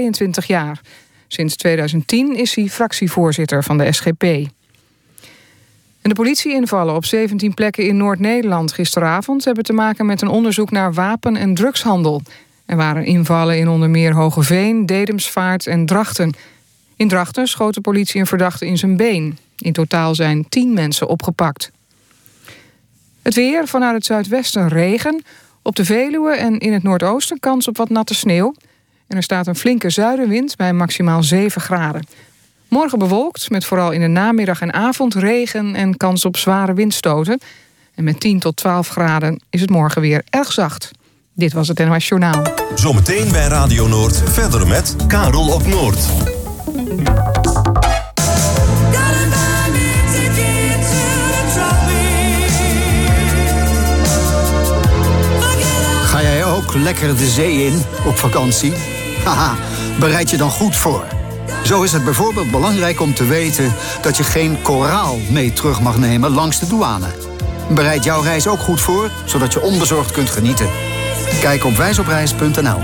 22 jaar. Sinds 2010 is hij fractievoorzitter van de SGP. En de politieinvallen op 17 plekken in Noord-Nederland gisteravond hebben te maken met een onderzoek naar wapen- en drugshandel. Er waren invallen in onder meer Hogeveen, Dedemsvaart en Drachten. In Drachten schoot de politie een verdachte in zijn been. In totaal zijn 10 mensen opgepakt. Het weer, vanuit het zuidwesten regen. Op de Veluwe en in het noordoosten kans op wat natte sneeuw. En er staat een flinke zuidenwind bij maximaal 7 graden. Morgen bewolkt, met vooral in de namiddag en avond regen en kans op zware windstoten. En met 10 tot 12 graden is het morgen weer erg zacht. Dit was het NOS Journaal. Zometeen bij Radio Noord verder met Karel op Noord. Ga jij ook lekker de zee in op vakantie? Haha, bereid je dan goed voor. Zo is het bijvoorbeeld belangrijk om te weten dat je geen koraal mee terug mag nemen langs de douane. Bereid jouw reis ook goed voor, zodat je onbezorgd kunt genieten. Kijk op wijsopreis.nl.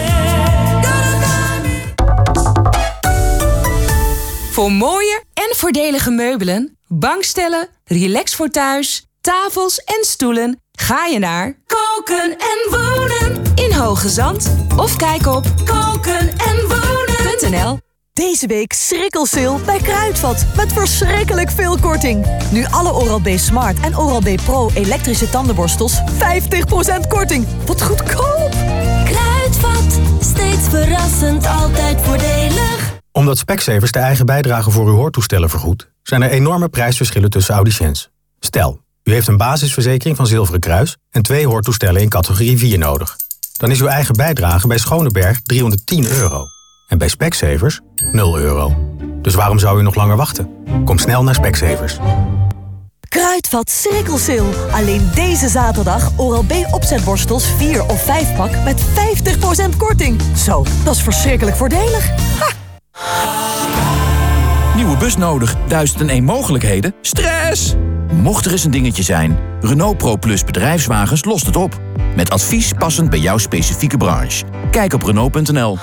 Voor mooie en voordelige meubelen, bankstellen, relax voor thuis, tafels en stoelen ga je naar Koken en Wonen in Hoge Zand. Of kijk op kokenenwonen.nl. Deze week schrikkelsale bij Kruidvat met verschrikkelijk veel korting. Nu alle Oral-B Smart en Oral-B Pro elektrische tandenborstels 50% korting. Wat goedkoop! Kruidvat, steeds verrassend, altijd voordelig. Omdat Specsavers de eigen bijdrage voor uw hoortoestellen vergoedt, zijn er enorme prijsverschillen tussen audiciëns. Stel, u heeft een basisverzekering van Zilveren Kruis en 2 hoortoestellen in categorie 4 nodig. Dan is uw eigen bijdrage bij Schoneberg €310 en bij Specsavers €0. Dus waarom zou u nog langer wachten? Kom snel naar Specsavers. Kruidvat schrikkelsale. Alleen deze zaterdag Oral-B opzetborstels 4 of 5 pak met 50% korting. Zo, dat is verschrikkelijk voordelig. Ha! Nieuwe bus nodig, 1001 mogelijkheden? Stress! Mocht er eens een dingetje zijn, Renault Pro Plus bedrijfswagens lost het op. Met advies passend bij jouw specifieke branche. Kijk op Renault.nl.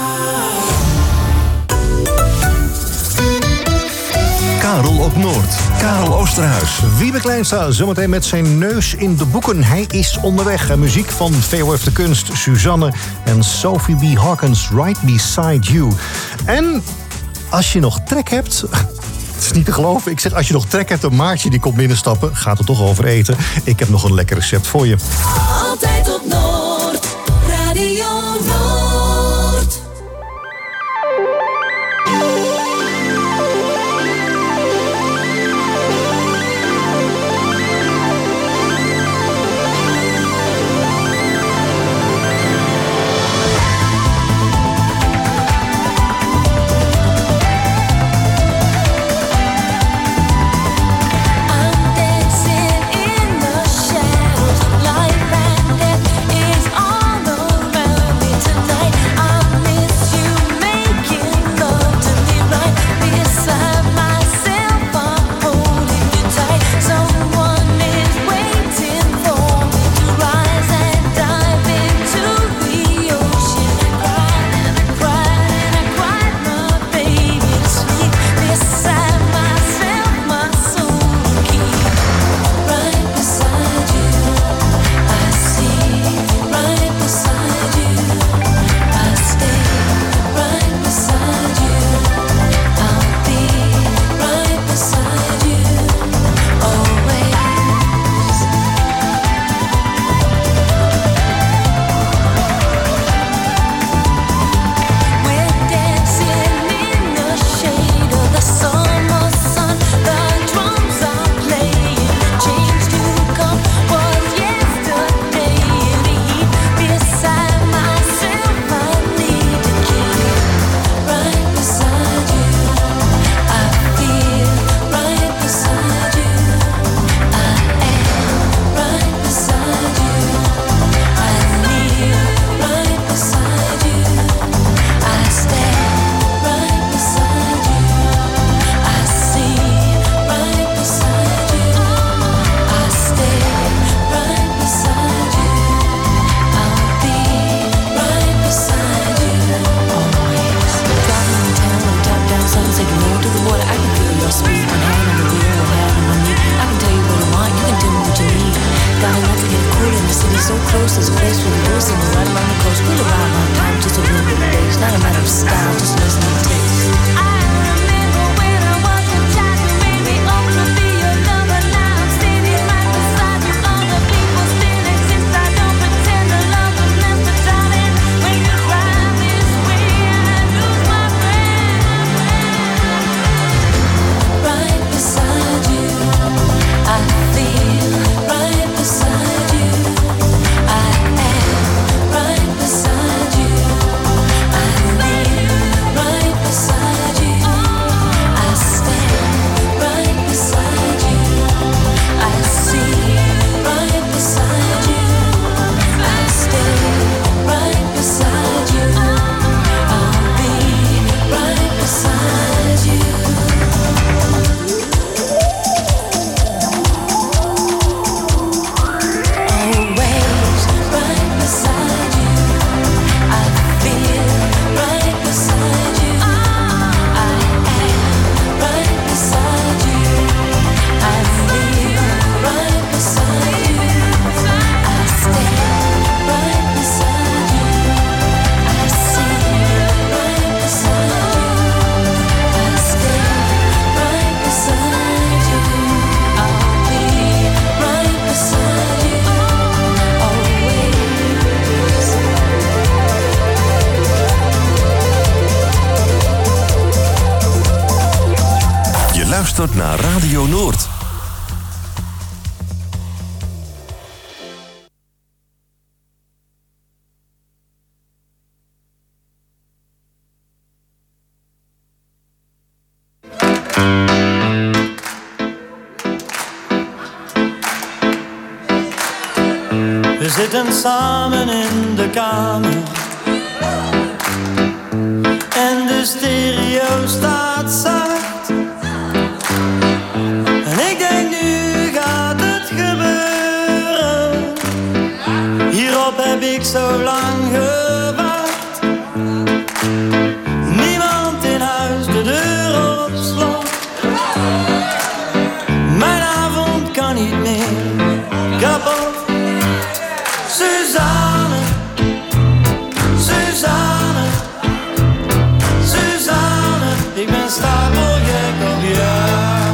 Karel op Noord. Karel Oosterhuis. Wiebe Kleinstra zometeen met zijn neus in de boeken. Hij is onderweg. Muziek van VOF de Kunst, Suzanne en Sophie B. Hawkins, Right Beside You. En als je nog trek hebt... Het is niet te geloven. Ik zeg, als je nog trek hebt, een Maartje die komt binnenstappen. Gaat er toch over eten. Ik heb nog een lekker recept voor je. Altijd op Noord, Radio Noord. I'm dancing in the shadows. Light branded is single right along the coast. We'll arrive on time, just a little bit late. It's not a matter of style, just listen to taste. I remember when I was a child, you made me open to be your lover. Now I'm standing right beside you. Other people still exist. I don't pretend to love them, but darling, when you drive this way, I lose my breath. Right beside you, I feel right beside you. I am right beside you. I live right beside you. I stand right beside you. I see right beside you. I stay right beside you. I'll be right beside you. Always right beside you. I feel right beside you. I am right beside you. I live right beside you. I stay right beside you. I see right beside you. I stay right beside you. I'll be right beside you. Always. Je luistert naar Radio Noord. We zitten samen in de kamer en de stereo staat zacht. En ik denk, nu gaat het gebeuren. Hierop heb ik zo lang gewacht. Niemand in huis, de deur op slot. Mijn avond kan niet meer kapot. Suzanne, Suzanne, Suzanne, ik ben stapelgek op jou.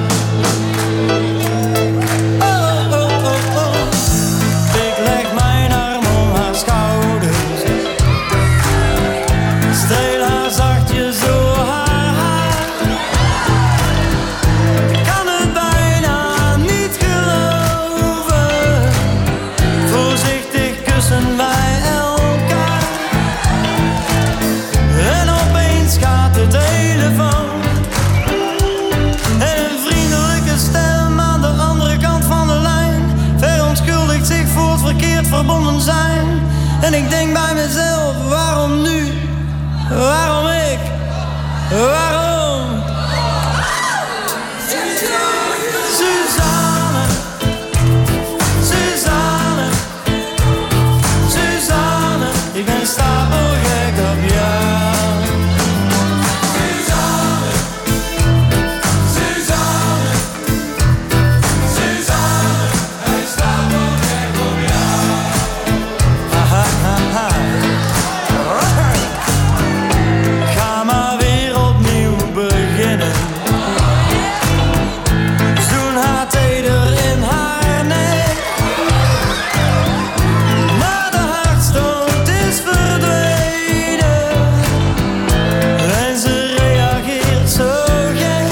Oh, oh, oh, oh. Ik leg mijn arm om haar schouders, streel haar zachtjes door haar haar. Ik kan het bijna niet geloven. Voorzichtig kussen wij elkaar. En opeens gaat de telefoon. En een vriendelijke stem aan de andere kant van de lijn verontschuldigt zich voor het verkeerd verbonden zijn. En ik denk bij mezelf, waarom nu? Waarom ik? Waarom? Suzanne, Suzanne, Suzanne, ik ben stapelgek op jou. Suzanne, Suzanne, Suzanne, ik ben stapelgek op jou. Ha, ha, ha, ha. Ga maar weer opnieuw beginnen. Zoen haar teder in haar nek. Maar de hartstocht is verdwenen. En ze reageert zo gek.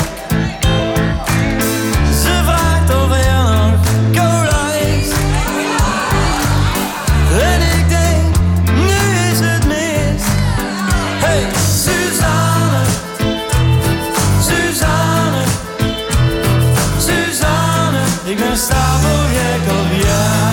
Ze vraagt of er nog cola is. En ik denk, nu is het mis. Hey, Suzanne, Suzanne, Suzanne, ik ben stapelgek op jou.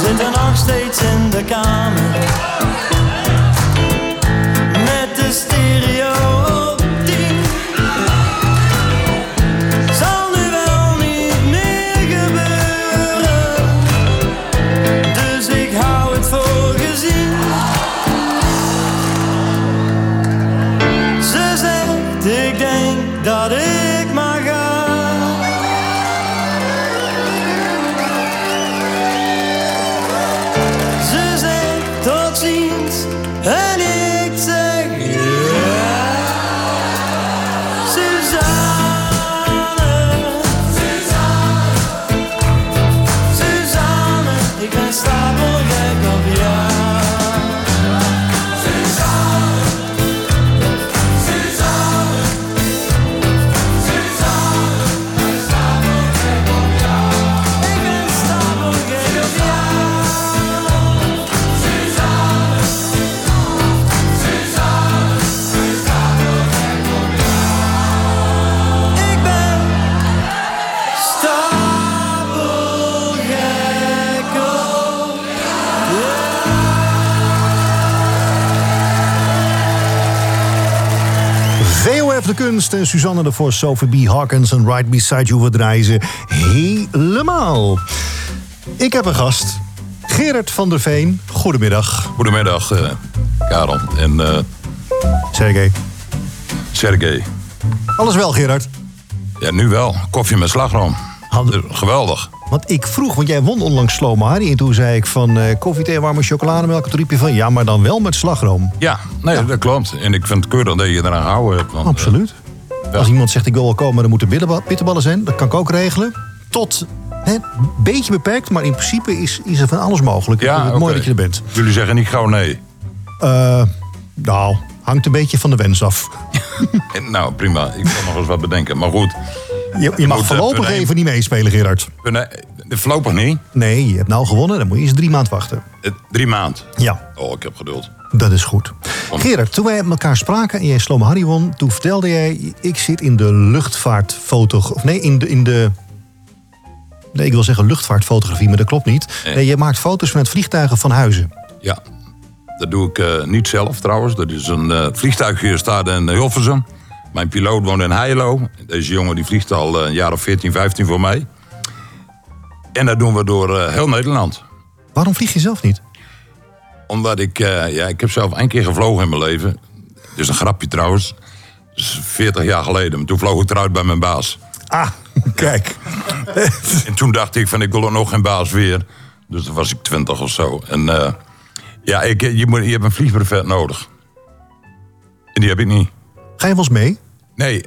zitten nog steeds in de kamer. Met de stereo op 10. Zal nu wel niet meer gebeuren, dus ik hou het voor gezien. Ze zegt, ik denk dat ik maar ga. Ze zegt, tot ziens, en ik zeg, ja. Suzanne, ik ben stapelgek op jou. VOF de Kunst en Suzanne ervoor, Sophie B. Harkins en Right Beside You. We draaien ze helemaal. Ik heb een gast, Gerard van der Veen. Goedemiddag. Goedemiddag, Karel en Sergej. Alles wel, Gerard? Ja, nu wel. Koffie met slagroom. Geweldig. Want ik vroeg, want jij won onlangs Slow Mahari. En toen zei ik van koffie, thee, warme chocolademelk. En toen riep je van, ja, maar dan wel met slagroom. Ja, nee, dat klopt. En ik vind het keurig dat je eraan gehouden hebt. Want, absoluut. Als iemand zegt, ik wil wel komen, dan moeten bitterballen zijn. Dat kan ik ook regelen. Tot, een beetje beperkt, maar in principe is er van alles mogelijk. Ja, ik vind het mooi dat je er bent. Jullie zeggen niet gauw nee. Nou, hangt een beetje van de wens af. Nou, prima. Ik kan nog eens wat bedenken. Maar goed. Je mag voorlopig even niet meespelen, Gerard. Voorlopig niet? Nee, je hebt nou gewonnen. Dan moet je eens 3 maanden wachten. 3 maanden? Ja. Oh, ik heb geduld. Dat is goed. Gerard, toen wij met elkaar spraken en jij Slow Mahari won, toen vertelde jij, ik zit in de luchtvaartfotografie. Nee, ik wil zeggen luchtvaartfotografie, maar dat klopt niet. Nee, je maakt foto's van het vliegtuigen van Huizen. Ja, dat doe ik niet zelf trouwens. Dat is een vliegtuig hier staat in Hilversum. Mijn piloot woont in Heilo. Deze jongen die vliegt al een jaar of 14, 15 voor mij. En dat doen we door heel Nederland. Waarom vlieg je zelf niet? Omdat ik heb zelf 1 keer gevlogen in mijn leven. Dat is een grapje trouwens. Dat is 40 jaar geleden. Toen vloog ik eruit bij mijn baas. Ah, kijk. En toen dacht ik van, ik wil er nog geen baas weer. Dus toen was ik 20 of zo. En je hebt een vliegbrevet nodig. En die heb ik niet. Ga je wel eens mee? Nee,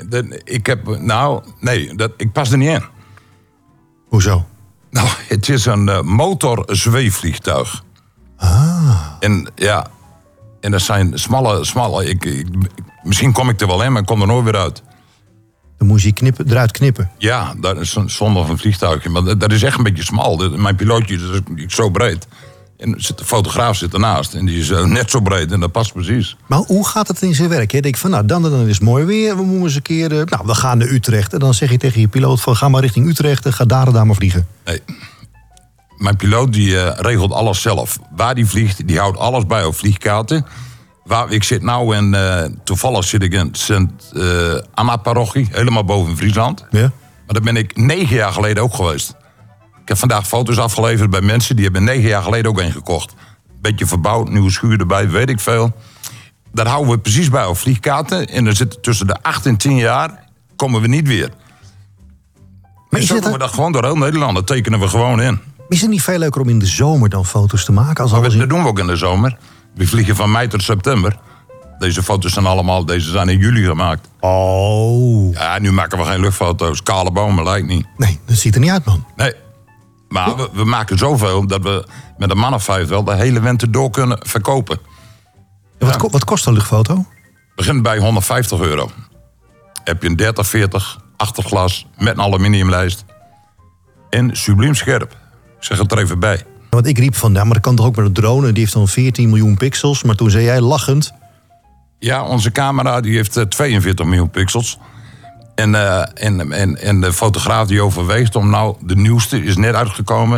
ik pas er niet in. Hoezo? Nou, het is een motorzweefvliegtuig. En dat zijn smalle. Misschien kom ik er wel in, maar ik kom er nooit weer uit. Dan moet je eruit knippen. Ja, dat is zonder een vliegtuigje. Maar dat is echt een beetje smal. Mijn pilootje is zo breed. En de fotograaf zit ernaast. En die is net zo breed. En dat past precies. Maar hoe gaat het in zijn werk? Je denkt van, dan is het mooi weer. We moeten eens een keer... we gaan naar Utrecht. En dan zeg je tegen je piloot van, ga maar richting Utrecht. En ga daar en daar maar vliegen. Nee. Mijn piloot die regelt alles zelf. Waar die vliegt, die houdt alles bij op vliegkaarten. Ik zit nou in... toevallig zit ik in Sint-Anna-parochie. Helemaal boven Friesland. Ja. Maar daar ben ik 9 jaar geleden ook geweest. Ik heb vandaag foto's afgeleverd bij mensen... die hebben 9 jaar geleden ook een gekocht. Beetje verbouwd, nieuwe schuur erbij, weet ik veel. Daar houden we precies bij op vliegkaarten. En dan zitten tussen de 8 en 10 jaar... komen we niet weer. Maar zo doen we dat gewoon door heel Nederland. Dat tekenen we gewoon in. Is het niet veel leuker om in de zomer dan foto's te maken? Dat doen we ook in de zomer. We vliegen van mei tot september. Deze foto's zijn in juli gemaakt. Oh. Ja, nu maken we geen luchtfoto's. Kale bomen lijkt niet. Nee, dat ziet er niet uit, man. Nee. Maar we maken zoveel dat we met een man of 5 wel de hele winter door kunnen verkopen. Wat kost een luchtfoto? Begint bij €150. Heb je een 30-40 achterglas met een aluminiumlijst. En subliem scherp. Ik zeg het er even bij. Want ik riep van, maar dat kan toch ook met een drone? Die heeft dan 14 miljoen pixels. Maar toen zei jij lachend... Ja, onze camera die heeft 42 miljoen pixels. En de fotograaf die overweegt om de nieuwste is net uitgekomen...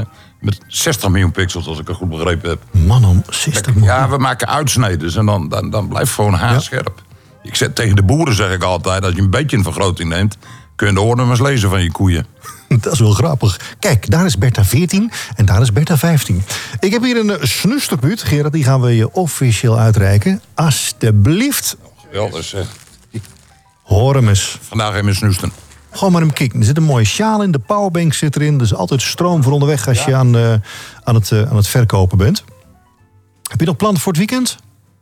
Met 60 miljoen pixels, als ik het goed begrepen heb. Man, om 60 miljoen. Ja, we maken uitsneden en dan blijft het gewoon haarscherp. Ik zeg, tegen de boeren zeg ik altijd, als je een beetje een vergroting neemt, kun je de oornummers lezen van je koeien. Dat is wel grappig. Kijk, daar is Bertha 14 en daar is Bertha 15. Ik heb hier een snusterpuut. Gerard, die gaan we je officieel uitreiken. Alsjeblieft. Geweldig zeg. Hoor hem eens. Vandaag even snusten. Gewoon maar hem kijken. Er zit een mooie sjaal in, de powerbank zit erin. Er is altijd stroom voor onderweg als je aan het verkopen bent. Heb je nog plannen voor het weekend?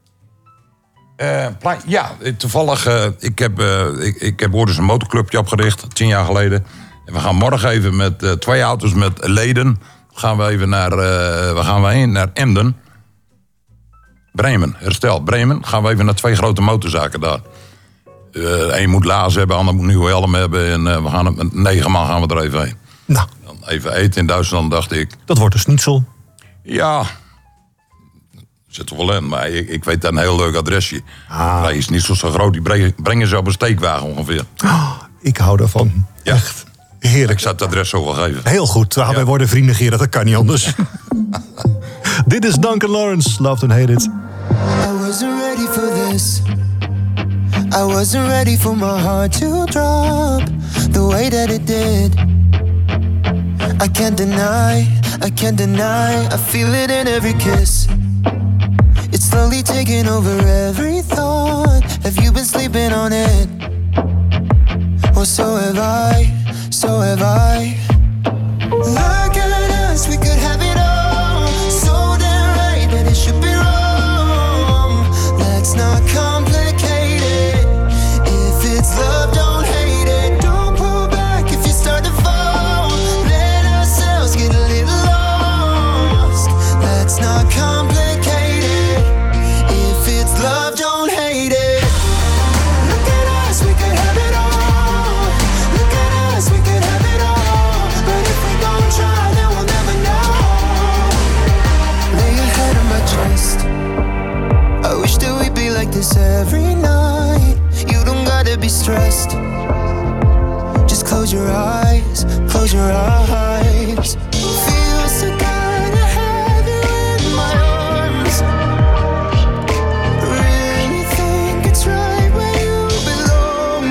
Ja, toevallig. Ik heb ooit eens een motorclubje opgericht, 10 jaar geleden. En we gaan morgen even met 2 auto's met leden. Gaan we even naar Emden. Bremen, herstel. Bremen. Gaan we even naar 2 grote motorzaken daar. Eén moet lazen hebben, ander moet nieuwe helm hebben. En we gaan het met 9 man gaan we er even heen. Nou. Dan even eten in Duitsland, dacht ik. Dat wordt een schnitzel. Ja. Zit er wel in, maar ik weet een heel leuk adresje. Hij is niet zo groot, die brengen ze op een steekwagen ongeveer. Oh, ik hou daarvan. Ja. Echt heerlijk. Ik zou het adres zo wel geven. Heel goed. Wij worden vrienden, Gerard. Dat kan niet anders. Dit is Duncan Lawrence. Loved and Hated. I wasn't ready for this. I wasn't ready for my heart to drop the way that it did. I can't deny, I feel it in every kiss. It's slowly taking over every thought. Have you been sleeping on it? Well, so have I. Look at us, we could have it all. So damn right that it should be wrong. Let's not complicate it. If it's love, don't hate it. Don't pull back if you start to fall. Let ourselves get a little lost. Let's not complicate it. If it's love, don't hate it. Look at us, we could have it all. Look at us, we could have it all. But if we don't try, then we'll never know. Lay your head on my chest. I wish that we'd be like this every night. You don't gotta be stressed. Just close your eyes, close your eyes. Feels so good to have you in my arms. Really think it's right where you belong.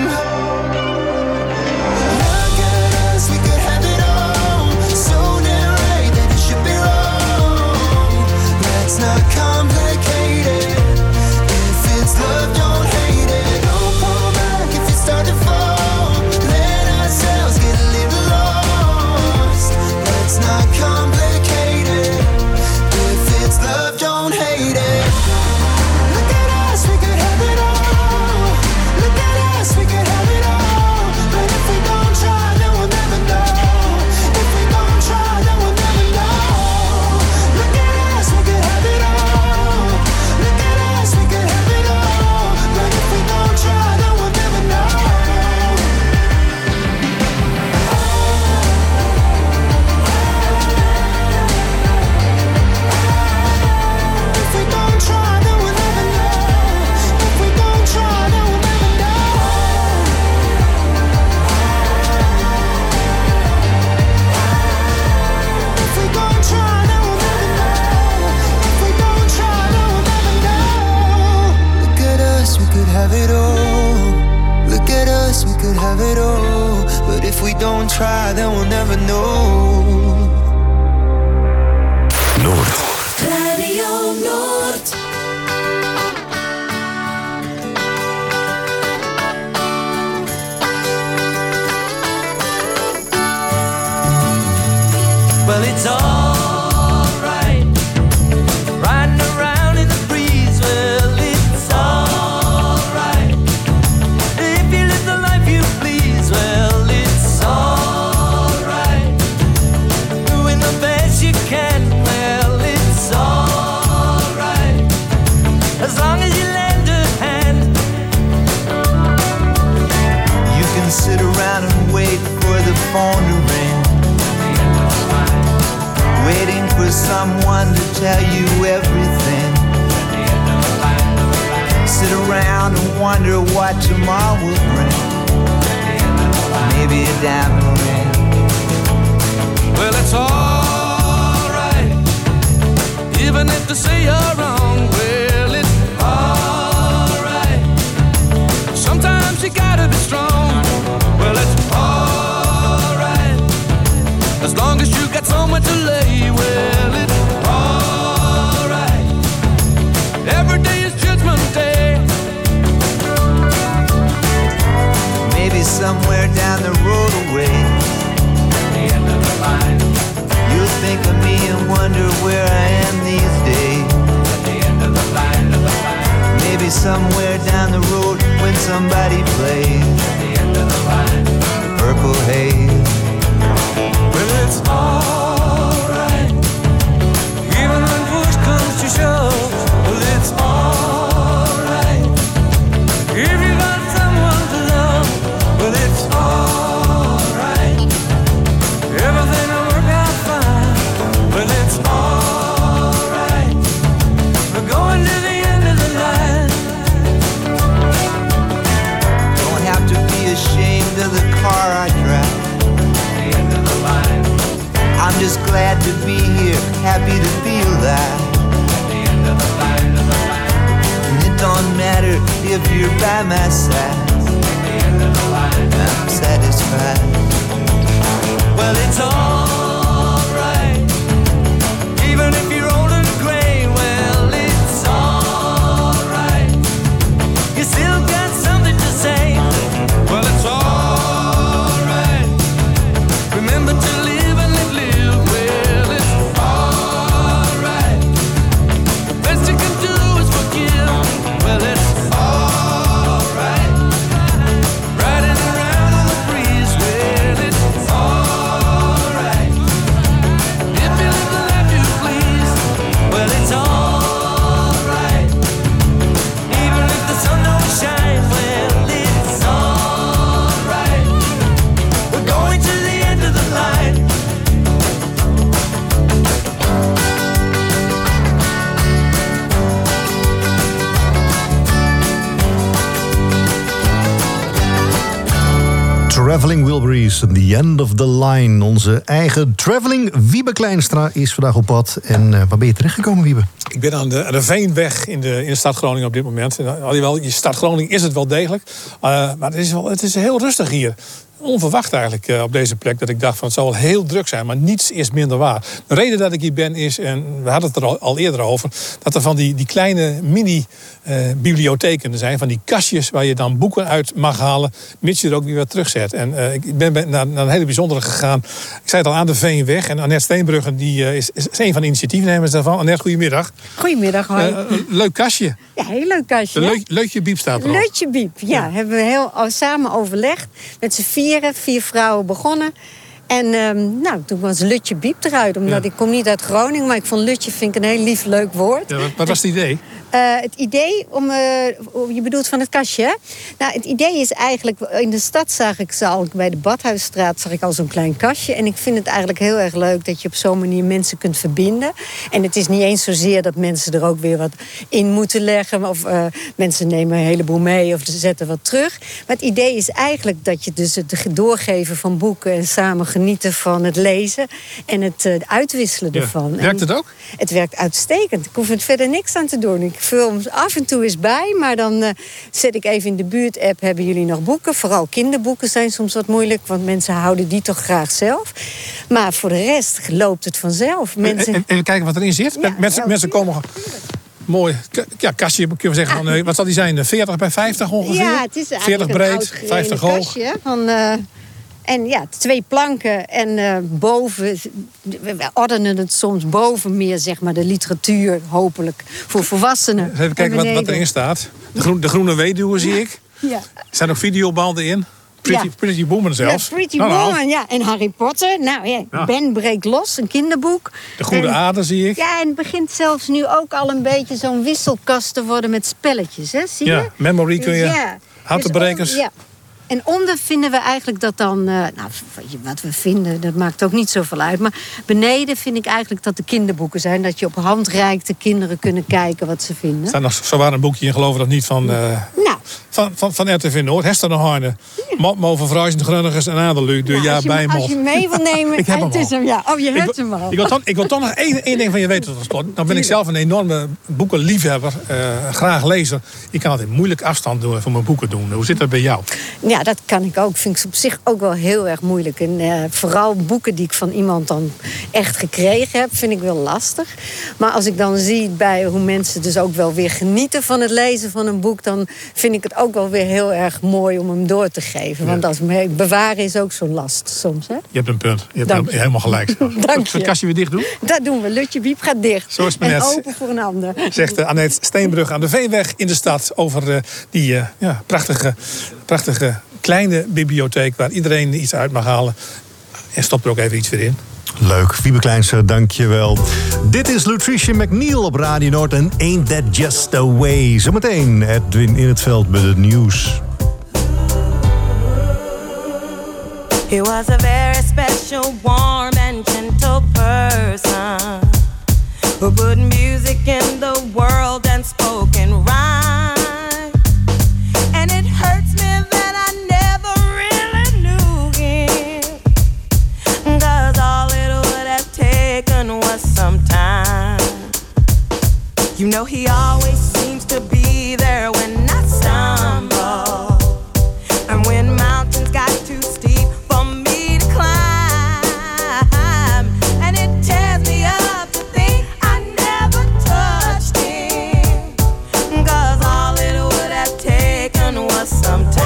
Look at us, we could have it all. So damn right that it should be wrong. Let's not complicate it. If it's love, don't hate it. Don't pull back if you start to fall. Let ourselves get a little lost. Let's not complicate it. If it's love, don't hate it. Look at us, we could have it all. Look at us, we could have it all. But if we don't try, then we'll never know. If we don't try, then we'll never know. Look at us, we could have it all. Look at us, we could have it all. But if we don't try, then we'll never know. If we don't try, then we'll never know. If we don't try, then we'll never know. If we don't try, then we'll never know. If we don't try, then we'll never know. Look at us, we could have it all. Look at us, we could have it all. But if we don't try, then we'll never know. Noord. Radio Noord. Well, it's alright. Riding around in the breeze. Well, it's alright. If you live the life you please. Well, it's alright. Doing the best you can. Well, it's alright. As long as you lend a hand. You can sit around and wait for the phone to ring. Waiting for someone to tell you everything. Sit around and wonder what tomorrow will bring. Maybe a diamond ring. Well, it's alright. to say you're wrong. Well, it's alright. Sometimes you gotta be strong. Well, it's alright. As long as you got somewhere to lay. Well, it's alright. Every day is Judgment Day. Maybe somewhere down the road away, at the end of the line, you'll think of me and wonder where I am these days. at the end of the line, Maybe somewhere down the road when somebody plays at the end of the line. Purple Haze. Well, it's alright. Even when push comes to shove. Well, it's alright. If you got someone to love. Well, it's alright. Everything will work out fine. Well, it's alright. We're going to the end of the line. Don't have to be ashamed of the car I drive. The end of the line. I'm just glad to be here, happy to feel that. The end of the line, of the line. And it don't matter if you're by my side. The end of the line. I'm satisfied. Well, it's alright. Even if you're old and gray, well, it's alright. You still got something to say. Well, it's alright. Remember to live and let live. Well, it's alright. The best you can do is forgive. Well, it's alright. Riding around on the breeze. Well, it's alright. If you live the life you please. Well, it's alright. Even if the sun don't shine. Well, it's alright. We're going to the end of the line. Traveling Wilburys, The End of the Line. Onze eigen traveling Wiebe Kleinstra is vandaag op pad. En waar ben je terechtgekomen, Wiebe? Ik ben aan de Veenweg in de stad Groningen op dit moment. En, alhoewel, je stad Groningen is het wel degelijk. Maar het is heel rustig hier. Onverwacht eigenlijk op deze plek dat ik dacht van het zal wel heel druk zijn, maar niets is minder waar. De reden dat ik hier ben is, en we hadden het er al eerder over, dat er van die kleine mini-bibliotheken zijn, van die kastjes waar je dan boeken uit mag halen, mits je er ook weer wat terugzet. En ik ben naar een hele bijzondere gegaan. Ik zei het al, aan de Veenweg. En Annette Steenbruggen die is een van de initiatiefnemers daarvan. Annette, goedemiddag. Goedemiddag, hoi. Leuk kastje. Ja, heel leuk kastje. Leutje Biep staat erop. Leutje Biep, ja. Hebben we samen overlegd. Met z'n 4 vrouwen begonnen. En toen was Lutje Biep eruit. Omdat ik kom niet uit Groningen, maar ik vond Lutje vind ik een heel lief, leuk woord. Ja, wat was het idee? Het idee je bedoelt van het kastje, hè? Nou, het idee is eigenlijk, in de stad zag ik al, bij de Badhuisstraat zag ik al zo'n klein kastje. En ik vind het eigenlijk heel erg leuk dat je op zo'n manier mensen kunt verbinden. En het is niet eens zozeer dat mensen er ook weer wat in moeten leggen. Of mensen nemen een heleboel mee of ze zetten wat terug. Maar het idee is eigenlijk dat je dus het doorgeven van boeken en samen genieten van het lezen en het uitwisselen ervan. Werkt het ook? Het werkt uitstekend. Ik hoef er verder niks aan te doen. Ik vul hem af en toe eens bij, maar dan zet ik even in de buurt-app, hebben jullie nog boeken? Vooral kinderboeken zijn soms wat moeilijk, want mensen houden die toch graag zelf. Maar voor de rest loopt het vanzelf. Mensen... Even kijken wat erin zit. Ja, mensen komen... Mooi. Ja, kastje, kunnen we zeggen, van, wat zal die zijn? 40 bij 50 ongeveer? Ja, het is 40 breed, 50 hoog. Kastje van... En ja, 2 planken en boven, we ordenen het soms boven meer, zeg maar, de literatuur, hopelijk, voor volwassenen. Even kijken wat erin staat. De groene weduwe zie ik. Ja. Er zijn ook videobanden in. Pretty Woman zelfs. Ja, Pretty Woman, ja. En Harry Potter. Nou ja, Ben breekt los, een kinderboek. De Goede Aarde zie ik. Ja, en het begint zelfs nu ook al een beetje zo'n wisselkast te worden met spelletjes, hè? Zie je? Ja, memory kun je. Houtenbrekers. Ja. En onder vinden we eigenlijk dat dan... wat we vinden, dat maakt ook niet zoveel uit. Maar beneden vind ik eigenlijk dat de kinderboeken zijn. Dat je op handreikte kinderen kunnen kijken wat ze vinden. Er staat nog zowaar een boekje in, geloof ik dat niet, van van RTV Noord. Hester de Harne. Mo van Vrijzen, Grunnigers en Adelui. Als je mee wil nemen, ik heb hem het is al. hem, ja. Oh, je hebt hem al. Ik wil toch nog één ding van je weten tot slot. Dan ben ik zelf een enorme boekenliefhebber. Graag lezer. Ik kan altijd moeilijk afstand doen voor mijn boeken doen. Hoe zit dat bij jou? Ja, dat kan ik ook. Vind ik op zich ook wel heel erg moeilijk. En vooral boeken die ik van iemand dan echt gekregen heb, vind ik wel lastig. Maar als ik dan zie bij hoe mensen dus ook wel weer genieten van het lezen van een boek, dan vind ik het ook wel weer heel erg mooi om hem door te geven. Want als bewaren is ook zo'n last soms, hè? Je hebt een punt. Je hebt helemaal gelijk. Dank je. Zullen we het kastje weer dicht doen? Dat doen we. Lutje Biep gaat dicht. Zo is het maar en net. open voor een ander. Zegt Annette Steenbrug aan de Veeweg in de stad over die prachtige kleine bibliotheek waar iedereen iets uit mag halen. En stopt er ook even iets weer in. Leuk, Wiebe Kleinster, dankjewel. Dit is Lutricia McNeil op Radio Noord en Ain't That Just The Way. Zometeen Edwin in het veld met het nieuws. He was a very special, warm and gentle person who put music in the world and spoke in rhyme. And it hurts me that I never really knew him, 'cause all it would have taken was some time. You know he always seems to be there when I stumble, and when mountains got too steep for me to climb, and it tears me up to think I never touched him, 'cause all it would have taken was some time.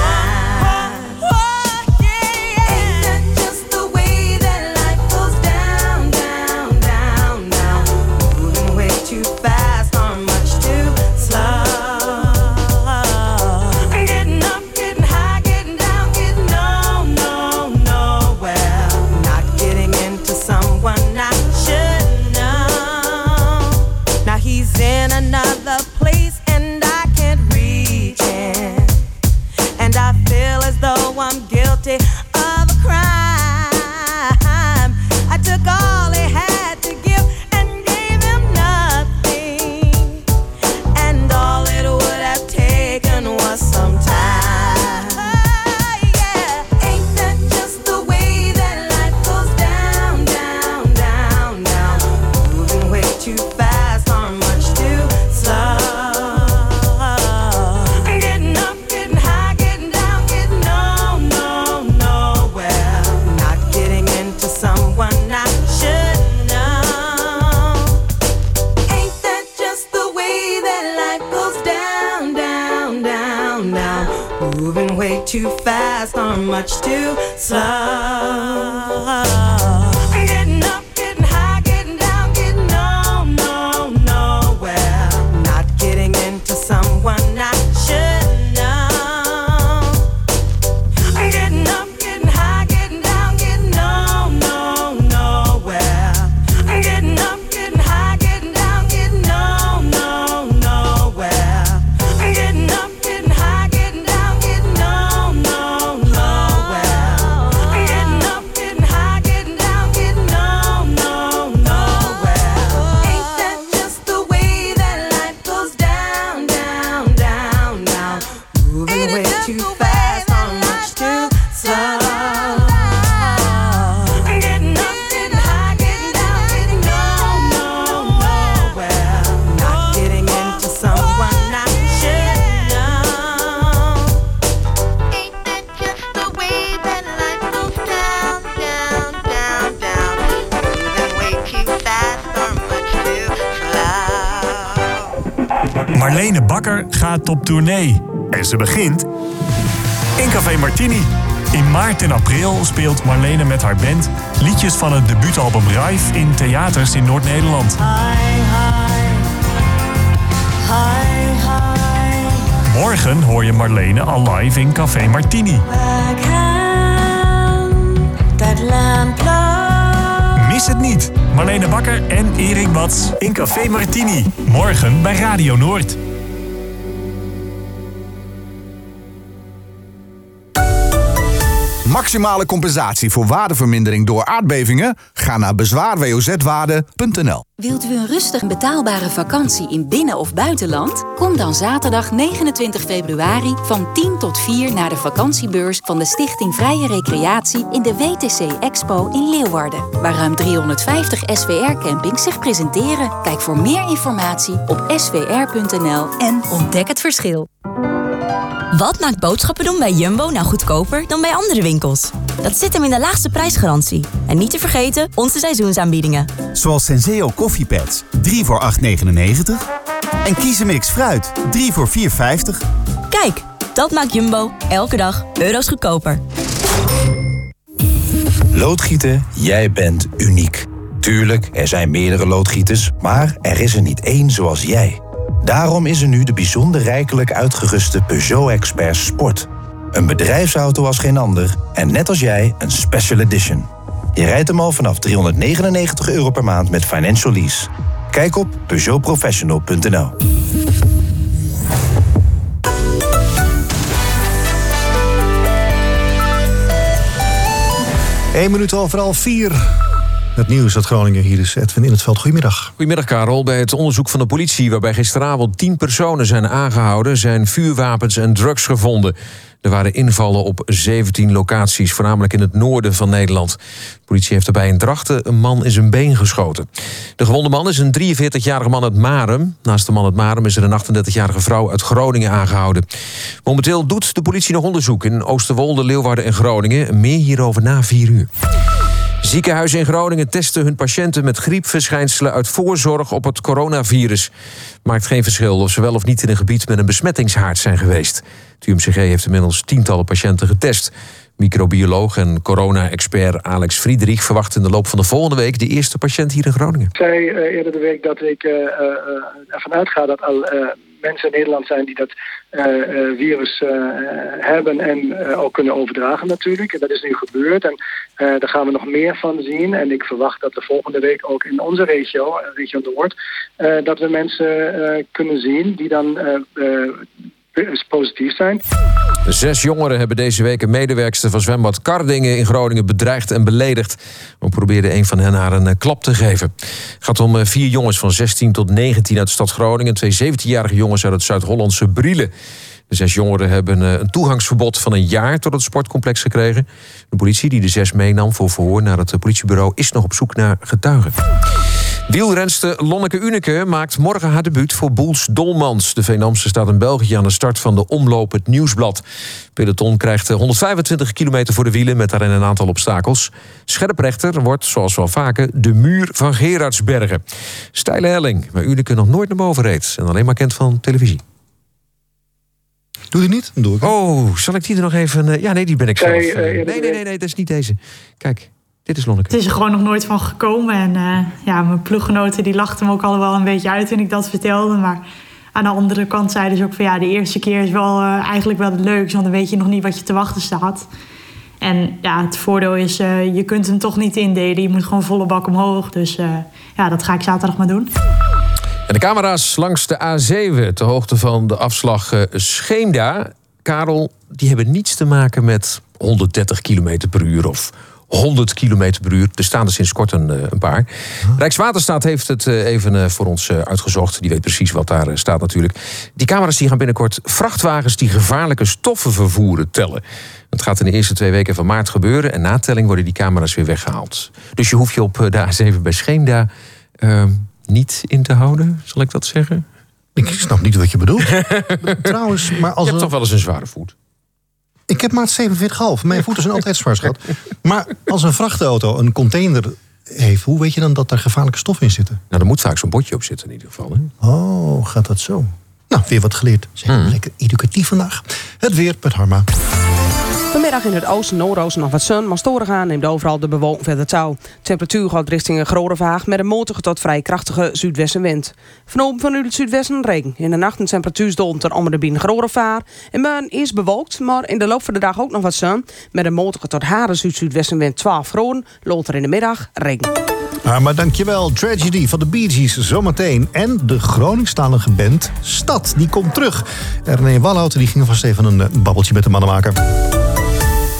Ain't that just the way that life goes down, down, down, down, moving way too fast or much too slow. Getting up, getting high, getting down, getting nowhere. Not getting into someone I should know. Now he's in another place and I can't reach him, and I feel as though I'm guilty of a crime. I took all he had to give and gave him nothing, and all it would have taken was some time. Ain't that just the way that life goes down, down, down, down, moving way too fast or much too slow. Getting up, getting high, getting down, getting nowhere. Not getting into someone I should know. Ain't that just the way that life goes down, down, down, down, moving way too fast or much too slow. Getting up, getting high, getting down, getting nowhere. Not getting into someone I should know. Getting up, getting high, getting down, getting nowhere. Getting up, getting high, getting down, getting nowhere. Getting up, getting high, getting down, getting nowhere. Getting up, getting high, getting down, getting nowhere. Ain't that just the way that life goes down, down, down, down, moving way too fast or much too slow. Getting up, getting high, getting down, getting nowhere. Not getting into someone I should know. Ain't that just the way that life goes down, down, down, down, moving way too fast or much too slow. Marlene Bakker gaat op tournee. En ze begint in Café Martini. In maart en april speelt Marlene met haar band liedjes van het debuutalbum Rive in theaters in Noord-Nederland. Morgen hoor je Marlene al live in Café Martini. Mis het niet. Marlene Bakker en Erik Bats in Café Martini. Morgen bij Radio Noord. maximale compensatie voor waardevermindering door aardbevingen? Ga naar bezwaarwozwaarde.nl. Wilt u een rustig en betaalbare vakantie in binnen- of buitenland? Kom dan zaterdag 29 februari van 10 tot 4 naar de vakantiebeurs van de Stichting Vrije Recreatie in de WTC Expo in Leeuwarden, waar ruim 350 SVR-campings zich presenteren. Kijk voor meer informatie op svr.nl en ontdek het verschil. Wat maakt boodschappen doen bij Jumbo nou goedkoper dan bij andere winkels? Dat zit hem in de laagste prijsgarantie. En niet te vergeten onze seizoensaanbiedingen. Zoals Senseo koffiepads, 3 voor €8,99. En Kiezenmix fruit, 3 voor €4,50. Kijk, dat maakt Jumbo elke dag euro's goedkoper. Loodgieten, jij bent uniek. Tuurlijk, er zijn meerdere loodgieters, maar er is er niet één zoals jij. Daarom is er nu de bijzonder rijkelijk uitgeruste Peugeot Expert Sport. Een bedrijfsauto als geen ander en net als jij een special edition. Je rijdt hem al vanaf €399 per maand met financial lease. Kijk op peugeotprofessional.nl. Eén minuut over 4. Het nieuws uit Groningen, hier is Edwin in het veld. Goedemiddag. Goedemiddag Karel. Bij het onderzoek van de politie, waarbij gisteravond 10 personen zijn aangehouden, zijn vuurwapens en drugs gevonden. Er waren invallen op 17 locaties, voornamelijk in het noorden van Nederland. De politie heeft daarbij in Drachten een man in zijn been geschoten. De gewonde man is een 43-jarige man uit Marum. Naast de man uit Marum is er een 38-jarige vrouw uit Groningen aangehouden. Momenteel doet de politie nog onderzoek in Oosterwolde, Leeuwarden en Groningen. Meer hierover na 4 uur. Ziekenhuizen in Groningen testen hun patiënten met griepverschijnselen uit voorzorg op het coronavirus. Maakt geen verschil of ze wel of niet in een gebied met een besmettingshaard zijn geweest. Het UMCG heeft inmiddels tientallen patiënten getest. Microbioloog en corona-expert Alex Friedrich verwacht in de loop van de volgende week de eerste patiënt hier in Groningen. Ik zei eerder de week dat ik ervan uitga dat al mensen in Nederland zijn die dat virus hebben en ook kunnen overdragen natuurlijk. En dat is nu gebeurd en daar gaan we nog meer van zien. En ik verwacht dat de volgende week ook in onze regio Noord, dat we mensen kunnen zien die dan positief zijn. 6 jongeren hebben deze week een medewerkster van zwembad Kardingen in Groningen bedreigd en beledigd. We probeerden een van hen haar een klap te geven. Het gaat om 4 jongens van 16 tot 19 uit de stad Groningen. 2 17-jarige jongens uit het Zuid-Hollandse Brielen. De 6 jongeren hebben een toegangsverbod van een jaar tot het sportcomplex gekregen. De politie die de 6 meenam voor verhoor naar het politiebureau is nog op zoek naar getuigen. Wielrenster Lonneke Uneke maakt morgen haar debuut voor Boels Dolmans. De Veenamse staat in België aan de start van de omloop Het Nieuwsblad. Peloton krijgt 125 kilometer voor de wielen met daarin een aantal obstakels. Scherprechter wordt, zoals wel vaker, de muur van Gerardsbergen. Steile helling, waar Uneke nog nooit naar boven reed en alleen maar kent van televisie. Doe je niet? Dan doe ik het. Oh, zal ik die er nog even... Ja, nee, die ben ik zelf. Nee, dat is niet deze. Kijk, dit is Lonneke. Het is er gewoon nog nooit van gekomen. En mijn ploeggenoten die lachten me ook al wel een beetje uit toen ik dat vertelde. Maar aan de andere kant zeiden ze ook van de eerste keer is wel eigenlijk wel het leukste. Want dan weet je nog niet wat je te wachten staat. En het voordeel is, je kunt hem toch niet indelen. Je moet gewoon volle bak omhoog. Dus dat ga ik zaterdag maar doen. En de camera's langs de A7, ter hoogte van de afslag Scheemda, Karel, die hebben niets te maken met 130 km per uur of 100 km per uur. Er staan er sinds kort een paar. Rijkswaterstaat heeft het even voor ons uitgezocht. Die weet precies wat daar staat natuurlijk. Die camera's die gaan binnenkort vrachtwagens die gevaarlijke stoffen vervoeren tellen. Het gaat in de eerste 2 weken van maart gebeuren. En na telling worden die camera's weer weggehaald. Dus je hoeft je op de A7 bij Scheemda niet in te houden, zal ik dat zeggen? Ik snap niet wat je bedoelt. Trouwens, maar als je hebt toch wel eens een zware voet? Ik heb maat 47,5. Mijn voeten zijn altijd zwaar, schat. Maar als een vrachtauto een container heeft, hoe weet je dan dat er gevaarlijke stoffen in zitten? Nou, er moet vaak zo'n bordje op zitten in ieder geval. Hè? Oh, gaat dat zo? Nou, weer wat geleerd. Lekker educatief vandaag. Het weer met Harma. Vanmiddag in het oosten, noordoosten nog wat zon, maar storig aan neemt overal de bewolking verder touw. Temperatuur gaat richting een grote vaag met een matige tot vrij krachtige zuidwestenwind. Vanavond vanuit het zuidwesten regen. In de nacht een temperatuur stond er om de binnen grote vaar. En morgen is bewolkt, maar in de loop van de dag ook nog wat zon. Met een matige tot harde zuidwestenwind 12 graden. Later in de middag regen. Maar dankjewel. Tragedy van de Bee Gees zometeen. En de Groningstalige band Stad, die komt terug. René Walhout die ging vast even een babbeltje met de mannen maken.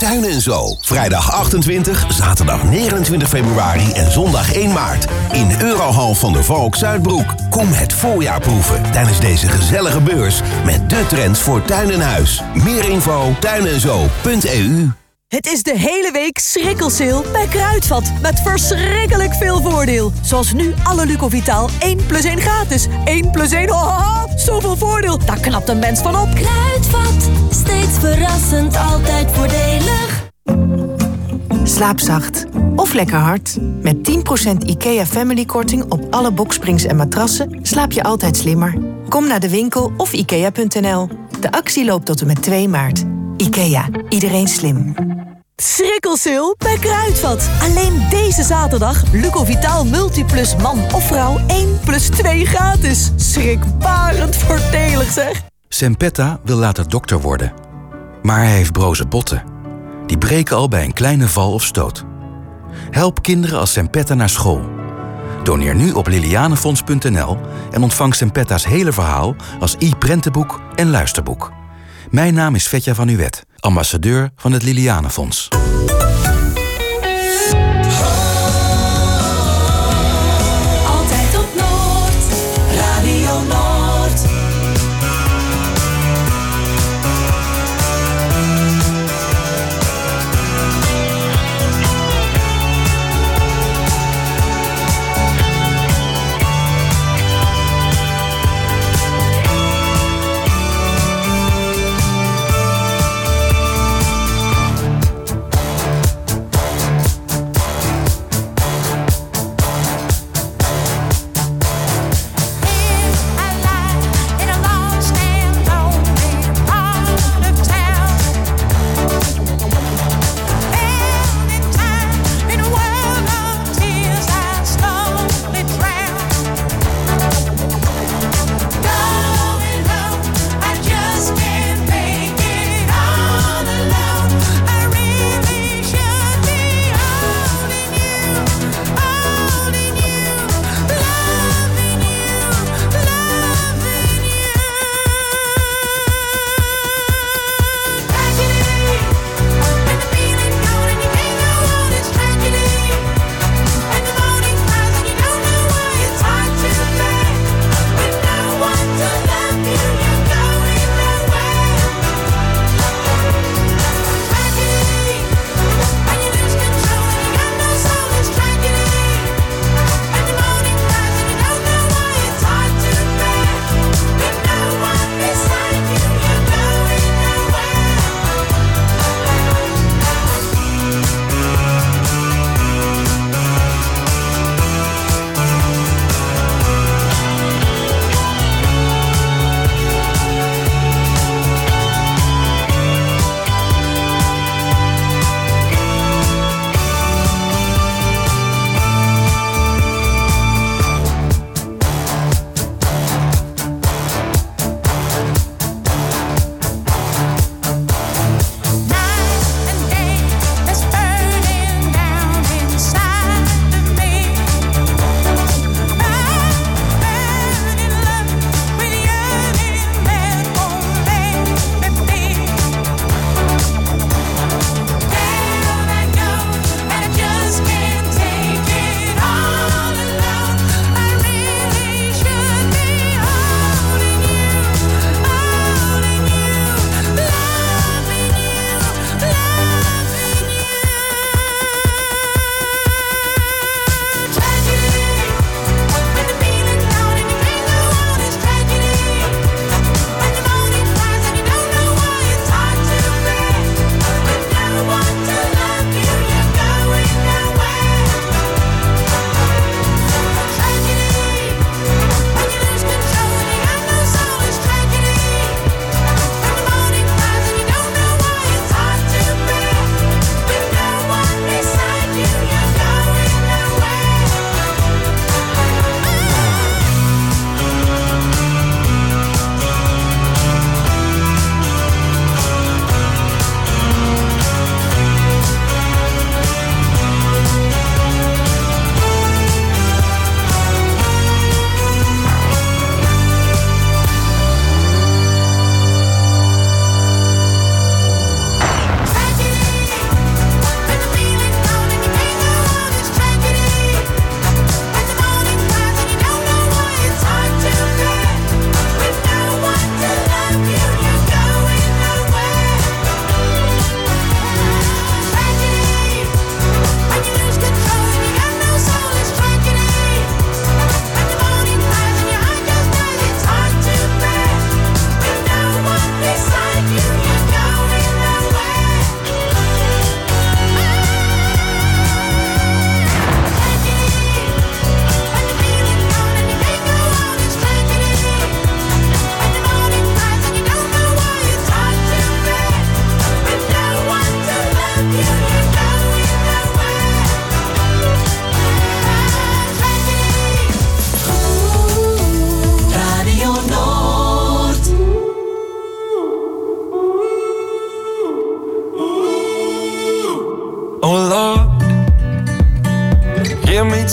Tuin en Zo. Vrijdag 28, zaterdag 29 februari en zondag 1 maart. In Eurohal van der Valk Zuidbroek. Kom het voorjaar proeven tijdens deze gezellige beurs met de trends voor tuin en huis. Meer info tuinenzo.eu. Het is de hele week schrikkelsale bij Kruidvat. Met verschrikkelijk veel voordeel. Zoals nu alle Lucovitaal 1 plus 1 gratis. 1 plus 1, zoveel voordeel. Daar knapt een mens van op. Kruidvat, steeds verrassend, altijd voordelig. Slaap zacht of lekker hard. Met 10% IKEA Family Korting op alle boksprings en matrassen slaap je altijd slimmer. Kom naar de winkel of ikea.nl. De actie loopt tot en met 2 maart. IKEA, iedereen slim. Schrikkelsale bij Kruidvat. Alleen deze zaterdag Lucovitaal Multiplus man of vrouw 1 plus 2 gratis. Schrikbarend voordelig zeg. Sempetta wil later dokter worden. Maar hij heeft broze botten. Die breken al bij een kleine val of stoot. Help kinderen als Sempetta naar school. Doneer nu op lilianefonds.nl en ontvang Sempetta's hele verhaal als e-prentenboek en luisterboek. Mijn naam is Vetja van Uwet, ambassadeur van het Lilianenfonds. Altijd op Noord, Radio Noord.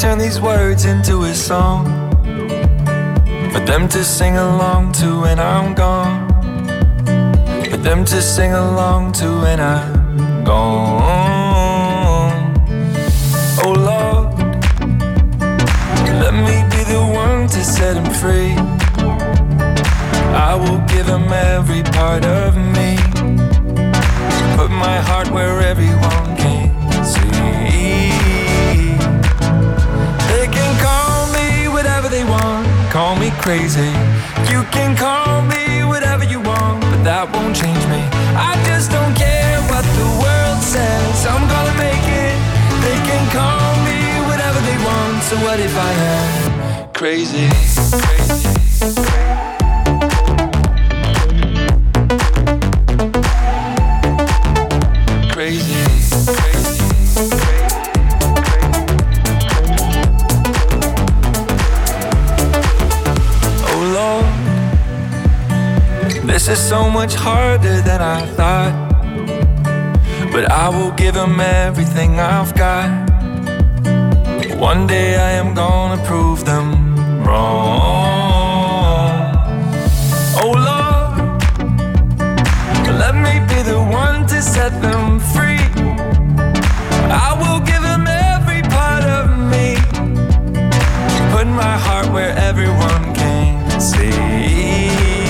turn these words into a song for them to sing along to when I'm gone. For them to sing along to when I'm gone. Oh Lord, let me be the one to set him free. I will give him every part of me. Put my heart where everyone can see. They can call me whatever they want. Call me crazy. You can call me whatever you want, but that won't change me. I just don't care what the world says. I'm gonna make it. They can call me whatever they want. So what if I am crazy? Crazy. Oh Lord, this is so much harder than I thought, but I will give him everything I've got. One day I am gonna prove them wrong. Oh Lord, let me be the one to set them free. I will give him every part of me. Put my heart where everyone can see.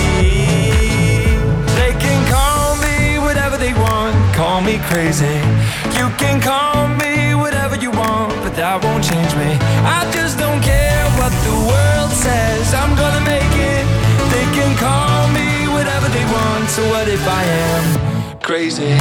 They can call me whatever they want. Call me crazy. You can call me whatever you want, but that won't change me. I just don't care what the world says. I'm gonna make it. They can call me whatever they want. So what if I am crazy?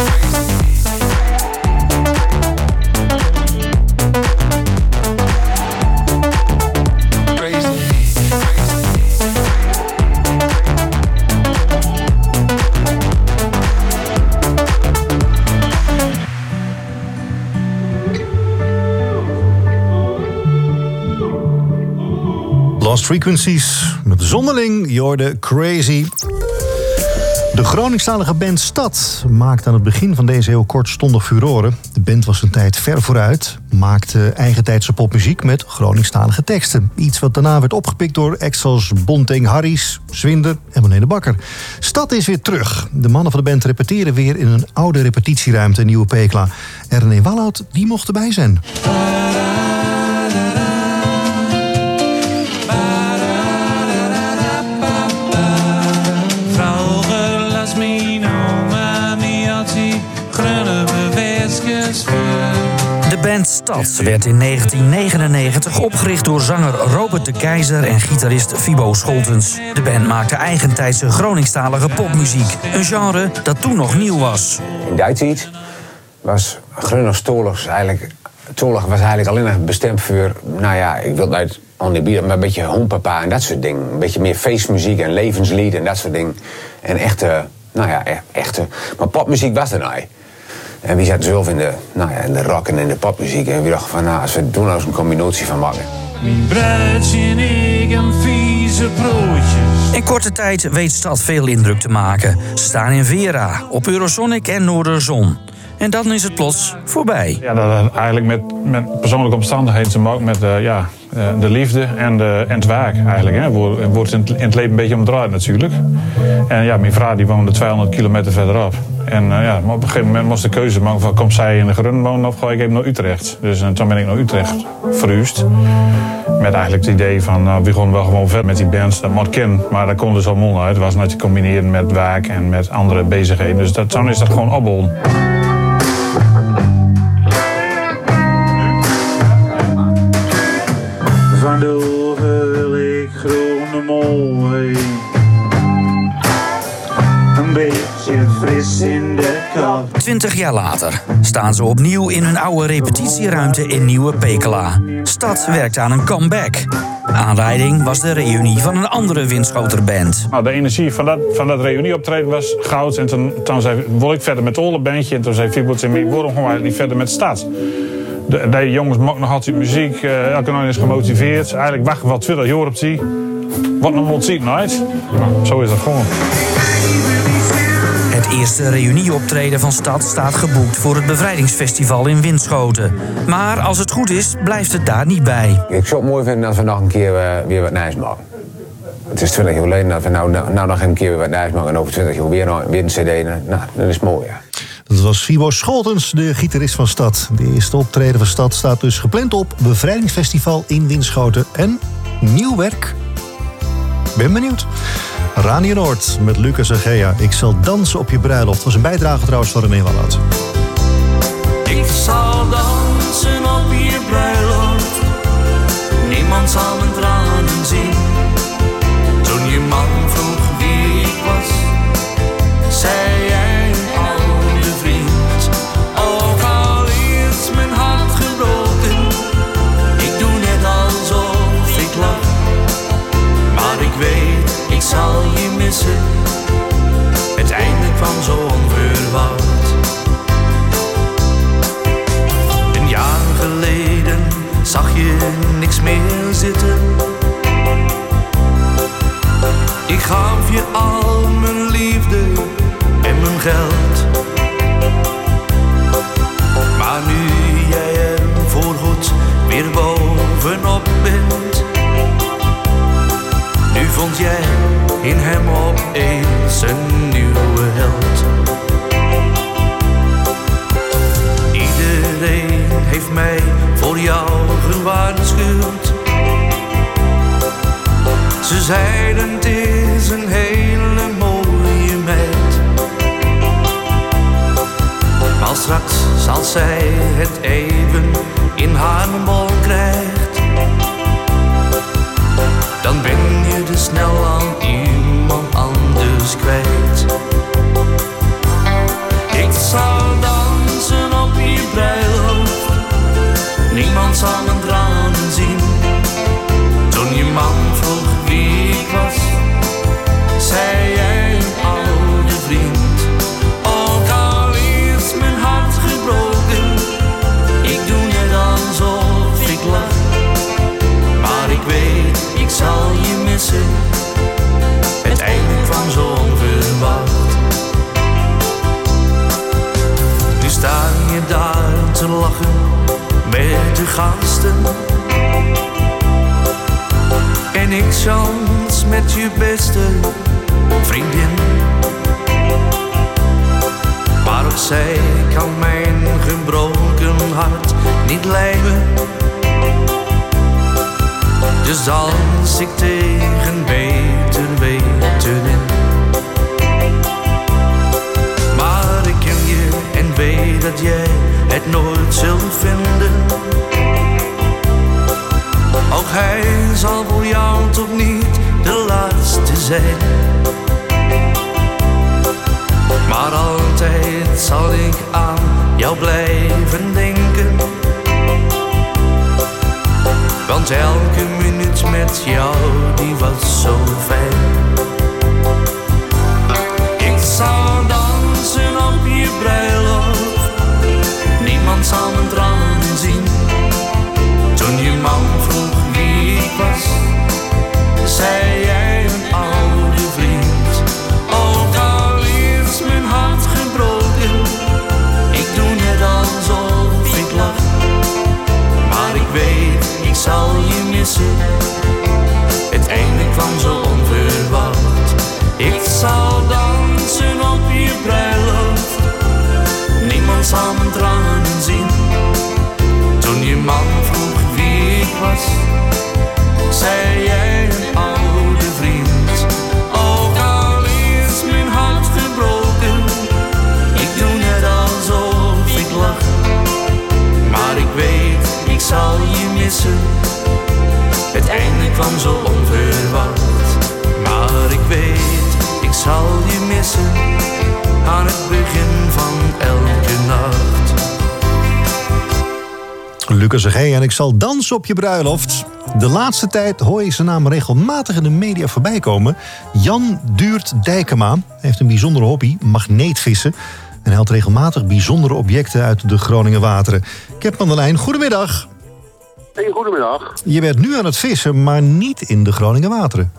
Lost Frequencies met Zonderling, je hoorde Crazy. De Groningstalige band Stad maakte aan het begin van deze eeuw kortstondig furoren. De band was een tijd ver vooruit, maakte eigentijdse popmuziek met Groningstalige teksten. Iets wat daarna werd opgepikt door acts als Bonteng Harries, Zwinder en Marlene Bakker. Stad is weer terug. De mannen van de band repeteren weer in een oude repetitieruimte in Nieuwe Pekela. En René Walhout, die mocht erbij zijn. De band Stad werd in 1999 opgericht door zanger Robert de Keizer en gitarist Fibo Scholtens. De band maakte eigentijdse Groningstalige popmuziek, een genre dat toen nog nieuw was. In die tijd was Groningstoorlog eigenlijk alleen nog bestemd voor, nou ja, ik wil het niet onderbieden, maar een beetje hompapa en dat soort dingen. Een beetje meer feestmuziek en levenslied en dat soort dingen. En echte, maar popmuziek was er nou. En wie zaten zelf in de rock en in de popmuziek. En we dachten van, nou, als we doen nou eens een combinatie van maken. Mijn bruidje en ik en vieze broodjes. In korte tijd weet Stad veel indruk te maken. Ze staan in Vera, op Eurosonic en Noorderzon. En dan is het plots voorbij. Ja, dat heeft eigenlijk met persoonlijke omstandigheden te maken met de liefde en het werk eigenlijk. Hè. Wordt in het leven een beetje omdraaid natuurlijk. En ja, mijn vrouw die woonde 200 kilometer verderop. En maar op een gegeven moment moest de keuze maken van, komt zij in de Grun wonen of ga ik even naar Utrecht? Dus toen ben ik naar Utrecht verhuisd. Met eigenlijk het idee van, we gaan wel gewoon verder met die bands. Dat moet kennen, maar dat kon dus al mooi uit. Het was net te combineren met werk en met andere bezigheden. Dus toen is dat gewoon opbol. Van de overlik groene mooi. Een beetje fris in de kap. 20 jaar later staan ze opnieuw in hun oude repetitieruimte in Nieuwe Pekela. Stad werkt aan een comeback. Aanleiding was de reunie van een andere Winschoterband. Nou, de energie van dat reunieoptreden was goud. En toen wil ik verder met het hele bandje. En toen zei Fieboets en ik, waarom gewoon eigenlijk niet verder met Stad? De jongens maken nog altijd muziek. Elke nacht is gemotiveerd. Eigenlijk wachten we 20 jaar op die. Wat nog moet zien, nooit. Zo is dat gewoon. Het eerste reunieoptreden van Stad staat geboekt voor het Bevrijdingsfestival in Winschoten. Maar als het goed is, blijft het daar niet bij. Ik zou het mooi vinden als we nog een keer weer wat nieuws maken. Het is 20 jaar geleden dat we nou nog een keer weer wat nieuws maken en over 20 jaar weer een cd. Nou, dat is mooi, ja. Dat was Fibo Scholtens, de gitarist van Stad. De eerste optreden van Stad staat dus gepland op Bevrijdingsfestival in Winschoten. En nieuw werk. Ben benieuwd. Radio Noord met Lucas en Gea. Ik zal dansen op je bruiloft. Dat was een bijdrage trouwens van René Wallout. Ik zal dansen op je bruiloft. Niemand zal mijn tranen zien. Toen je man vroeg wie ik was, zei jij een oude vriend. Ook al is mijn hart gebroken, ik doe net alsof ik lach. Maar ik weet, ik zal je missen. Het einde kwam zo onverwacht. Een jaar geleden zag je niks meer zitten. Ik gaf je al mijn liefde en mijn geld. Maar nu jij er voorgoed weer bovenop bent, nu vond jij in hem opeens een nieuwe held. Iedereen heeft mij voor jou gewaarschuwd. Ze zeiden het is een hele mooie meid. Maar straks als zij het even in haar bol krijgt, dan ben je er snel aan iemand anders kwijt. Ik zal dansen op je bruiloft. Niemand zal mijn tranen zien. Toen je man vroeg wie ik was, zei jij een oude vriend. Ook al is mijn hart gebroken, ik doe net alsof ik lach. Maar ik weet, ik zal je missen. Het einde kwam zo onverwacht. Nu sta je daar te lachen met de gasten. En ik chans met je beste vriendin. Maar ook zij kan mijn gebroken hart niet lijden. Dus dans ik tegen beter weten in. Maar ik ken je en weet dat jij het nooit zult vinden. Ook hij zal voor jou toch niet de laatste zijn. Maar altijd zal ik aan jou blijven denken. Want elke minuut met jou, die was zo fijn. Ik zal dansen op je bruiloft. Niemand zal mijn tranen zien. Toen je man vroeg wie ik was, zei jij een oude vriend. Ook al is mijn hart gebroken, ik doe net alsof ik lach. Maar ik weet, ik zal je missen. Het einde kwam zo onverwacht. Ik zal dansen op je bruiloft. Niemand zal mijn tranen zien. Toen je man vroeg wie ik was, zei jij een oude vriend. Ook al is mijn hart gebroken, ik doe net alsof ik lach. Maar ik weet, ik zal je missen. Het einde kwam zo onverwacht. Maar ik weet, ik zal je missen. Aan het begin van elke nacht. Lucas en G. en ik zal dansen op je bruiloft. De laatste tijd hoor je zijn naam regelmatig in de media voorbij komen. Jan Duurt Dijkema heeft een bijzondere hobby, magneetvissen. En hij haalt regelmatig bijzondere objecten uit de Groninger wateren. Ik heb aan de lijn, goedemiddag. Hey, goedemiddag. Je bent nu aan het vissen, maar niet in de Groninger wateren.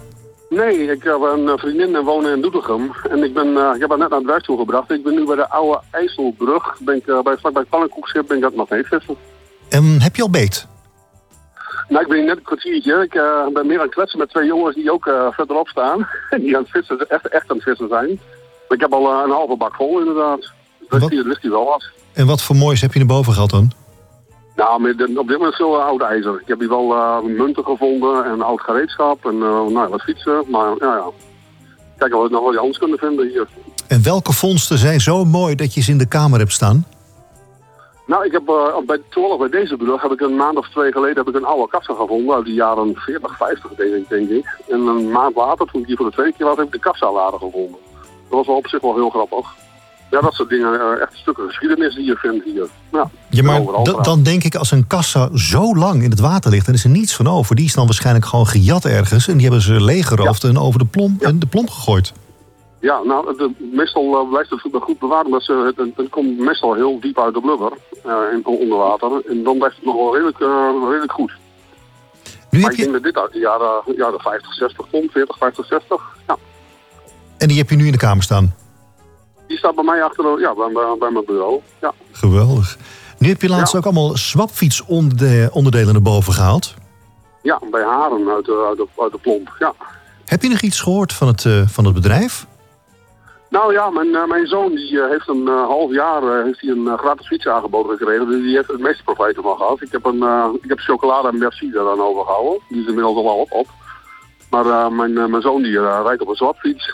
Nee, ik heb een vriendin en wonen in Doetinchem. En ik heb haar net naar het werk toe gebracht. Ik ben nu bij de oude IJsselbrug. Vlakbij het pannenkoekschip ben ik aan het magneetvissen. En heb je al beet? Nou, ik ben net een kwartiertje. Ik ben meer aan het kletsen met 2 jongens die ook verderop staan. Die aan het vissen, echt aan het vissen zijn. Maar ik heb al een halve bak vol inderdaad. Dus ligt hier wel wat. En wat voor moois heb je naar boven gehad dan? Nou, op dit moment veel oud ijzer. Ik heb hier wel munten gevonden en oud gereedschap en wat fietsen. Maar ja. Kijk of we nog wat anders kunnen vinden hier. En welke vondsten zijn zo mooi dat je ze in de kamer hebt staan? Nou, ik heb bij deze brug heb ik een maand of 2 geleden een oude kassa gevonden uit de jaren 40, 50 denk ik. En een maand later, toen ik hier voor de tweede keer was, heb ik de kassa-lader gevonden. Dat was wel op zich wel heel grappig. Ja, dat soort dingen, echt stukken geschiedenis die je vindt hier. Ja, maar dan denk ik, als een kassa zo lang in het water ligt, dan is er niets van over. Die is dan waarschijnlijk gewoon gejat ergens en die hebben ze leeggeroofd en over de plomp gegooid. Ja, nou, meestal blijft het goed bewaard, omdat het komt meestal heel diep uit de blubber, onder water. En dan blijft het nog wel redelijk goed. Maar ik denk dat dit uit de jaren 50, 60 komt, 40, 50, 60, ja. En die heb je nu in de kamer staan? Die staat bij mij bij mijn bureau, ja. Geweldig. Nu heb je laatst ook allemaal swapfietsonderdelen naar boven gehaald. Ja, bij Haren uit de plomp, ja. Heb je nog iets gehoord van het bedrijf? Nou ja, mijn zoon die heeft een half jaar een gratis fiets aangeboden gekregen. Dus die heeft het meeste profijt ervan gehad. Ik heb chocolade en merci daar dan overgehouden. Die is inmiddels al wel op. Maar mijn zoon die rijdt op een swapfiets.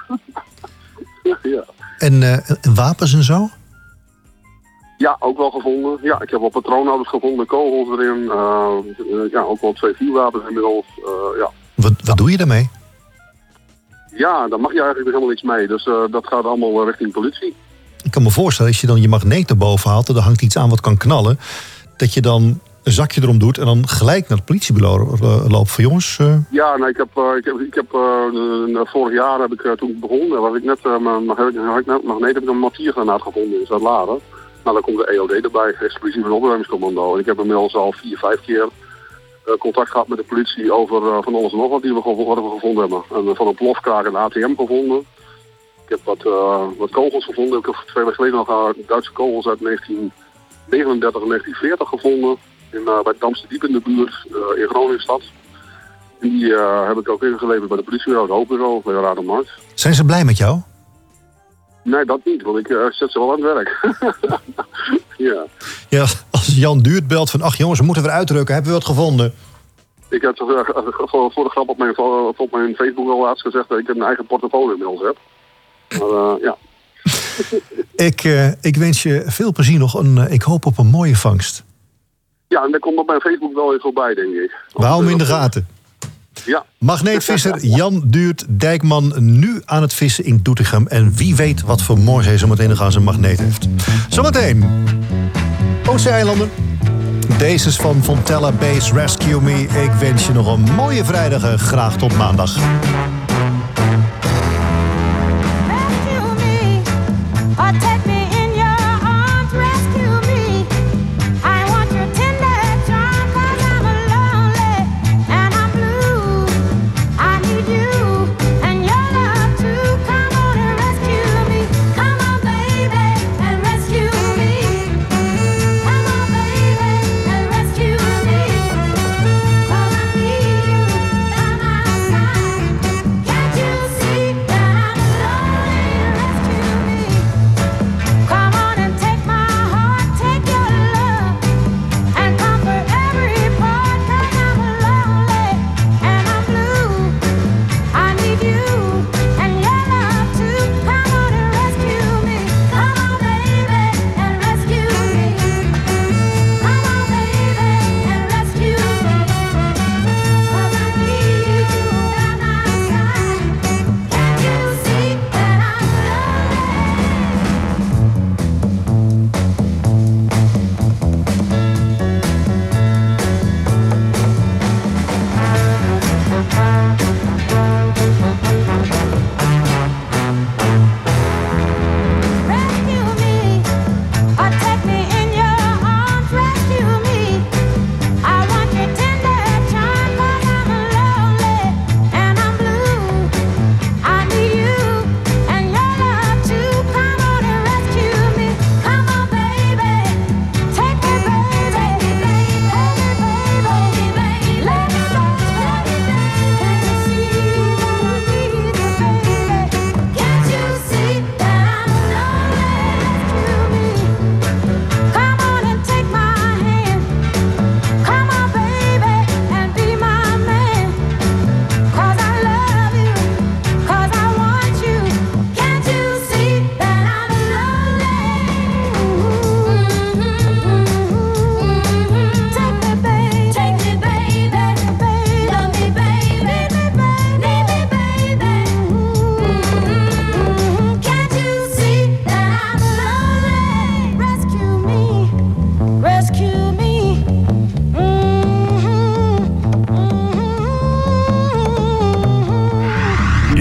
Ja. En wapens en zo? Ja, ook wel gevonden. Ja, ik heb wel patroonhouders gevonden, kogels erin. Ook wel 2 vuurwapens inmiddels. Ja. Wat doe je daarmee? Ja, daar mag je eigenlijk helemaal niks mee. Dus dat gaat allemaal richting politie. Ik kan me voorstellen, als je dan je magneet naar boven haalt en er hangt iets aan wat kan knallen, dat je dan een zakje erom doet en dan gelijk naar het politiebureau loopt van jongens. Ja, nou, ik heb vorig jaar toen ik begon, had ik net mijn magneet, heb ik een mortiergranaat gevonden in Zuid-Laren. Nou, dan komt de EOD erbij, explosief opruimingscommando. En ik heb inmiddels al 4, 5 keer contact gehad met de politie over van alles en nog wat die we gevonden hebben. En van een plofkraak een ATM gevonden. Ik heb wat kogels gevonden. Ik heb 2 weken geleden nog Duitse kogels uit 1939 en 1940 gevonden. Bij het Damsterdiep in de buurt, in Groningsstad. En die heb ik ook ingeleverd bij de politiebureau, het hoofdbureau, bij de Raad en Markt. Zijn ze blij met jou? Nee, dat niet, want ik zet ze wel aan het werk. Ja. Ja, als Jan Duurt belt van, ach jongens, we moeten weer uitrukken, hebben we wat gevonden? Ik heb voor de grap op mijn Facebook al laatst gezegd dat ik een eigen portofoon inmiddels heb. Maar ja. Ik wens je veel plezier nog. Ik hoop op een mooie vangst. Ja, en daar komt op mijn Facebook wel even voorbij, denk ik. We houden hem in de gaten. Ja. Magneetvisser Jan Duurt Dijkman nu aan het vissen in Doetinchem. En wie weet wat voor moois hij zometeen nog aan zijn magneet heeft. Zometeen. Oceaneilanden. Deze is van Fontella Base Rescue Me. Ik wens je nog een mooie vrijdag en graag tot maandag.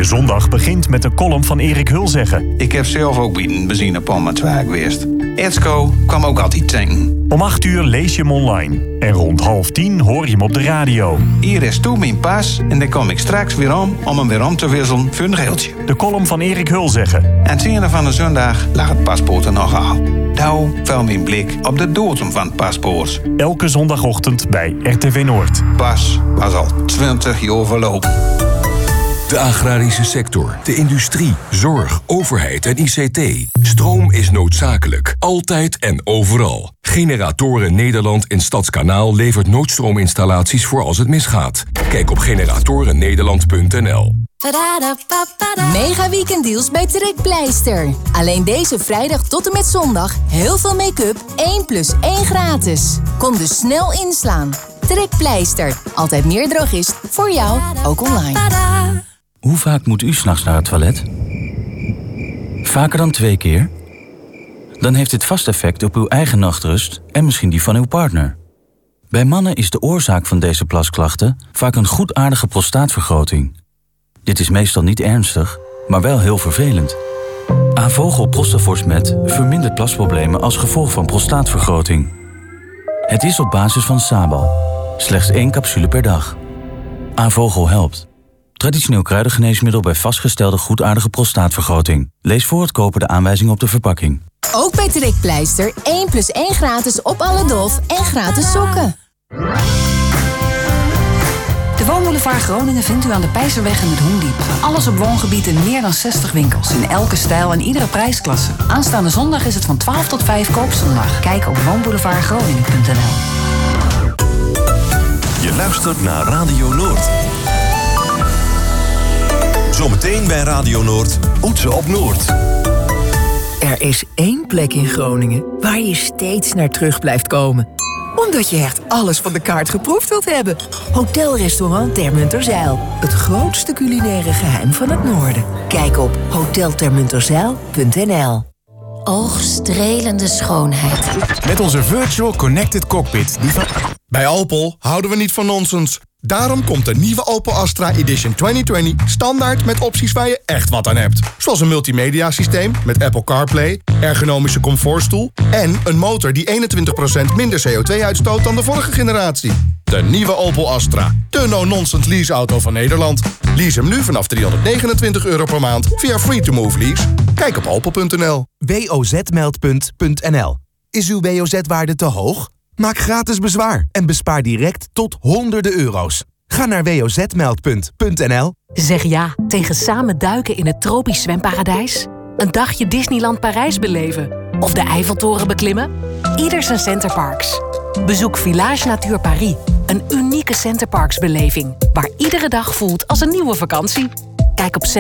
Je zondag begint met de column van Erik Hulzeggen. Ik heb zelf ook bij een benzinepomp met werk geweest. Edsco kwam ook altijd tanken. Om 8 uur lees je hem online. En rond 9:30 hoor je hem op de radio. Hier is toe mijn pas en dan kom ik straks weer om hem weer om te wisselen voor een geeltje. De column van Erik Hulzeggen. En het einde van de zondag lag het paspoort er nog al. Douw viel mijn blik op de datum van het paspoort. Elke zondagochtend bij RTV Noord. Pas was al 20 jaar verlopen. De agrarische sector, de industrie, zorg, overheid en ICT. Stroom is noodzakelijk, altijd en overal. Generatoren Nederland in Stadskanaal levert noodstroominstallaties voor als het misgaat. Kijk op generatorennederland.nl. Mega weekenddeals bij Trekpleister. Alleen deze vrijdag tot en met zondag heel veel make-up 1+1 gratis. Kom dus snel inslaan. Trekpleister. Altijd meer drogist. Voor jou, ook online. Hoe vaak moet u 's nachts naar het toilet? Vaker dan 2 keer? Dan heeft dit vast effect op uw eigen nachtrust en misschien die van uw partner. Bij mannen is de oorzaak van deze plasklachten vaak een goedaardige prostaatvergroting. Dit is meestal niet ernstig, maar wel heel vervelend. Avogel Prostafors-Met vermindert plasproblemen als gevolg van prostaatvergroting. Het is op basis van Sabal. Slechts 1 capsule per dag. Avogel helpt. Traditioneel kruidengeneesmiddel bij vastgestelde goedaardige prostaatvergroting. Lees voor het kopen de aanwijzing op de verpakking. Ook bij Trekpleister 1+1 gratis op alle Dolf en gratis sokken. De Woonboulevard Groningen vindt u aan de Peizerweg in het Hoendiep. Alles op woongebied in meer dan 60 winkels. In elke stijl en iedere prijsklasse. Aanstaande zondag is het van 12 tot 5 koopzondag. Kijk op woonboulevardgroningen.nl. Je luistert naar Radio Noord. Zometeen bij Radio Noord, Oetsen op Noord. Er is 1 plek in Groningen waar je steeds naar terug blijft komen. Omdat je echt alles van de kaart geproefd wilt hebben. Hotel-restaurant Termunterzijl. Het grootste culinaire geheim van het noorden. Kijk op hoteltermunterzijl.nl. Oogstrelende schoonheid. Met onze Virtual Connected Cockpit. Bij Opel houden we niet van nonsens. Daarom komt de nieuwe Opel Astra Edition 2020 standaard met opties waar je echt wat aan hebt. Zoals een multimedia systeem met Apple CarPlay, ergonomische comfortstoel en een motor die 21% minder CO2 uitstoot dan de vorige generatie. De nieuwe Opel Astra. De no-nonsense leaseauto van Nederland. Lease hem nu vanaf €329 per maand via Free2Move Lease. Kijk op opel.nl. WOZ-meldpunt.nl. Is uw WOZ-waarde te hoog? Maak gratis bezwaar en bespaar direct tot honderden euro's. Ga naar wozmeldpunt.nl. Zeg ja tegen samen duiken in het tropisch zwemparadijs. Een dagje Disneyland Parijs beleven. Of de Eiffeltoren beklimmen. Ieder zijn Centerparks. Bezoek Village Natuur Paris. Een unieke Centerparks beleving. Waar iedere dag voelt als een nieuwe vakantie. Kijk op